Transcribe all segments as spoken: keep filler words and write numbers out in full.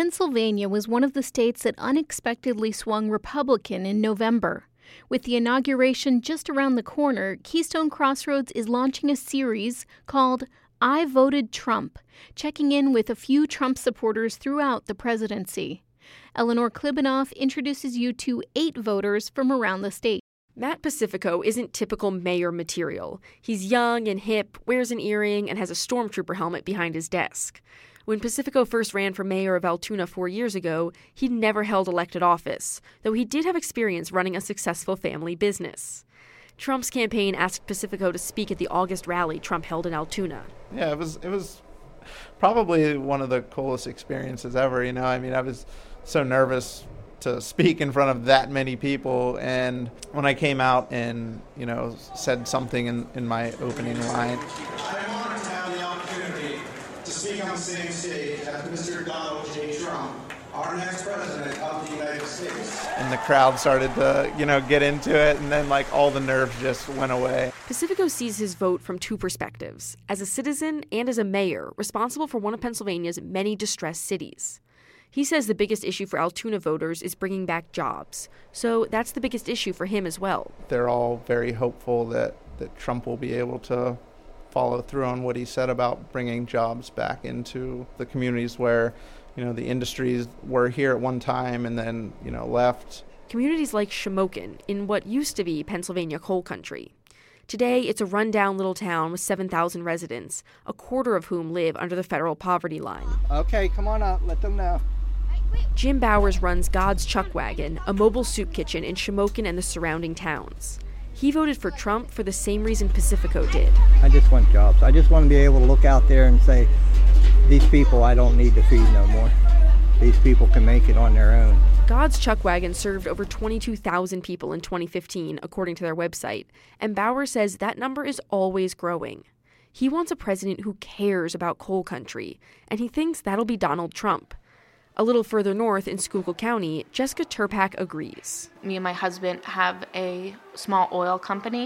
Pennsylvania was one of the states that unexpectedly swung Republican in November. With the inauguration just around the corner, Keystone Crossroads is launching a series called I Voted Trump, checking in with a few Trump supporters throughout the presidency. Eleanor Klibanoff introduces you to eight voters from around the state. Matt Pacifico isn't typical mayor material. He's young and hip, wears an earring, and has a stormtrooper helmet behind his desk. When Pacifico first ran for mayor of Altoona four years ago, he'd never held elected office, though he did have experience running a successful family business. Trump's campaign asked Pacifico to speak at the August rally Trump held in Altoona. Yeah, it was it was probably one of the coolest experiences ever. You know, I mean, I was so nervous to speak in front of that many people, and when I came out and, you know, said something in, in my opening line. I'm honored to have the opportunity to speak on the same stage as Mister Donald J. Trump, our next president of the United States. And the crowd started to, you know, get into it, and then, like, all the nerves just went away. Pacifico sees his vote from two perspectives, as a citizen and as a mayor responsible for one of Pennsylvania's many distressed cities. He says the biggest issue for Altoona voters is bringing back jobs. So that's the biggest issue for him as well. They're all very hopeful that, that Trump will be able to follow through on what he said about bringing jobs back into the communities where, you know, the industries were here at one time and then, you know, left. Communities like Shamokin in what used to be Pennsylvania coal country. Today, it's a rundown little town with seven thousand residents, a quarter of whom live under the federal poverty line. Okay, come on up. Let them know. Jim Bowers runs God's Chuck Wagon, a mobile soup kitchen in Shamokin and the surrounding towns. He voted for Trump for the same reason Pacifico did. I just want jobs. I just want to be able to look out there and say, these people I don't need to feed no more. These people can make it on their own. God's Chuck Wagon served over twenty-two thousand people in twenty fifteen, according to their website, and Bauer says that number is always growing. He wants a president who cares about coal country, and he thinks that'll be Donald Trump. A little further north in Schuylkill County, Jessica Turpak agrees. Me and my husband have a small oil company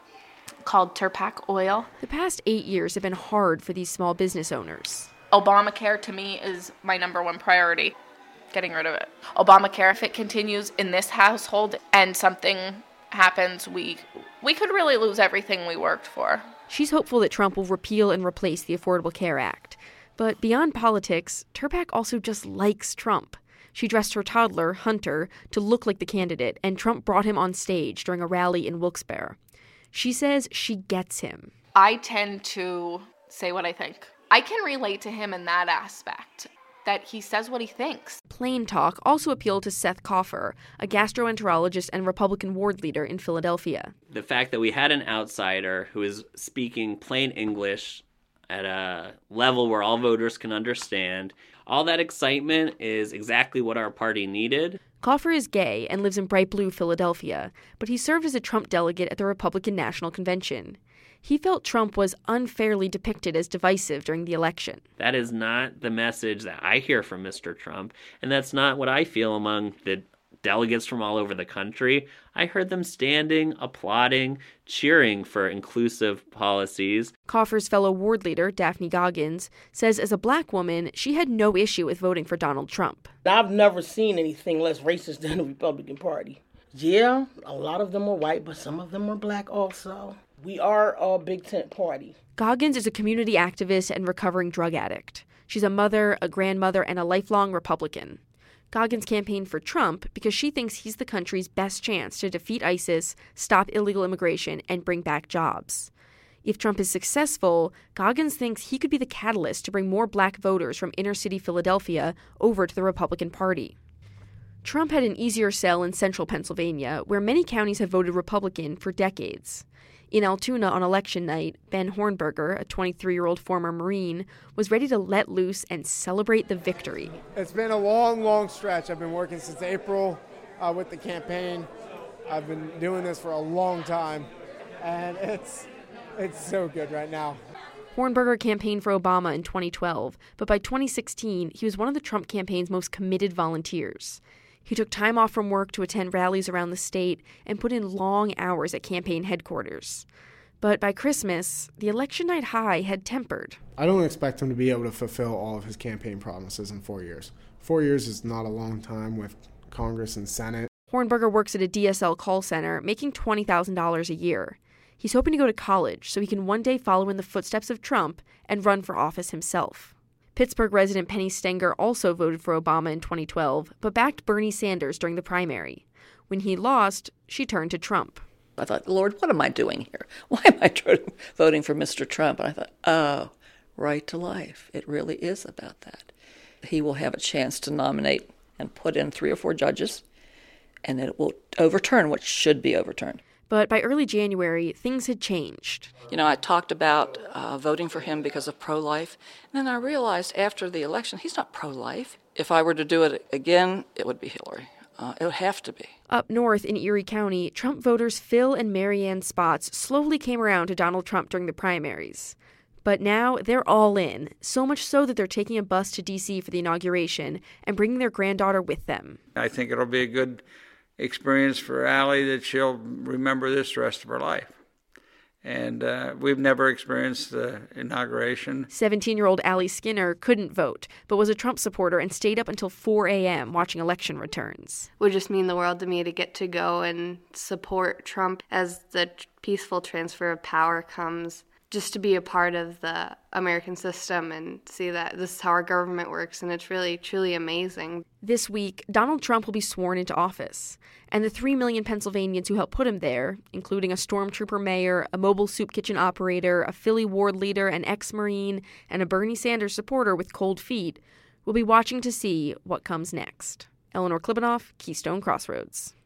called Turpak Oil. The past eight years have been hard for these small business owners. Obamacare, to me, is my number one priority, getting rid of it. Obamacare, if it continues in this household and something happens, we we could really lose everything we worked for. She's hopeful that Trump will repeal and replace the Affordable Care Act. But beyond politics, Turpak also just likes Trump. She dressed her toddler, Hunter, to look like the candidate, and Trump brought him on stage during a rally in Wilkes-Barre. She says she gets him. I tend to say what I think. I can relate to him in that aspect, that he says what he thinks. Plain talk also appealed to Seth Coffer, a gastroenterologist and Republican ward leader in Philadelphia. The fact that we had an outsider who is speaking plain English at a level where all voters can understand, all that excitement is exactly what our party needed. Coffer is gay and lives in bright blue Philadelphia, but he served as a Trump delegate at the Republican National Convention. He felt Trump was unfairly depicted as divisive during the election. That is not the message that I hear from Mister Trump, and that's not what I feel among the delegates from all over the country. I heard them standing, applauding, cheering for inclusive policies. Coffer's fellow ward leader, Daphne Goggins, says as a black woman, she had no issue with voting for Donald Trump. I've never seen anything less racist than the Republican Party. Yeah, a lot of them are white, but some of them are black also. We are a big tent party. Goggins is a community activist and recovering drug addict. She's a mother, a grandmother, and a lifelong Republican. Goggins campaigned for Trump because she thinks he's the country's best chance to defeat ISIS, stop illegal immigration, and bring back jobs. If Trump is successful, Goggins thinks he could be the catalyst to bring more black voters from inner-city Philadelphia over to the Republican Party. Trump had an easier sell in central Pennsylvania, where many counties have voted Republican for decades. In Altoona on election night, Ben Hornberger, a twenty-three-year-old former Marine, was ready to let loose and celebrate the victory. It's been a long, long stretch. I've been working since April uh, with the campaign. I've been doing this for a long time, and it's it's so good right now. Hornberger campaigned for Obama in twenty twelve, but by twenty sixteen, he was one of the Trump campaign's most committed volunteers. He took time off from work to attend rallies around the state and put in long hours at campaign headquarters. But by Christmas, the election night high had tempered. I don't expect him to be able to fulfill all of his campaign promises in four years. Four years is not a long time with Congress and Senate. Hornberger works at a D S L call center, making twenty thousand dollars a year. He's hoping to go to college so he can one day follow in the footsteps of Trump and run for office himself. Pittsburgh resident Penny Stenger also voted for Obama in twenty twelve, but backed Bernie Sanders during the primary. When he lost, she turned to Trump. I thought, Lord, what am I doing here? Why am I voting for Mister Trump? And I thought, oh, right to life. It really is about that. He will have a chance to nominate and put in three or four judges, and it will overturn what should be overturned. But by early January, things had changed. You know, I talked about uh, voting for him because of pro-life, and then I realized after the election, he's not pro-life. If I were to do it again, it would be Hillary. Uh, it would have to be. Up north in Erie County, Trump voters Phil and Marianne Spotts slowly came around to Donald Trump during the primaries. But now they're all in, so much so that they're taking a bus to D C for the inauguration and bringing their granddaughter with them. I think it'll be a good experience for Allie that she'll remember this the rest of her life. And uh, we've never experienced the inauguration. seventeen-year-old Allie Skinner couldn't vote, but was a Trump supporter and stayed up until four a.m. watching election returns. It would just mean the world to me to get to go and support Trump as the peaceful transfer of power comes. Just to be a part of the American system and see that this is how our government works, and it's really, truly amazing. This week, Donald Trump will be sworn into office, and the three million Pennsylvanians who helped put him there, including a stormtrooper mayor, a mobile soup kitchen operator, a Philly ward leader, an ex-Marine, and a Bernie Sanders supporter with cold feet, will be watching to see what comes next. Eleanor Klibanoff, Keystone Crossroads.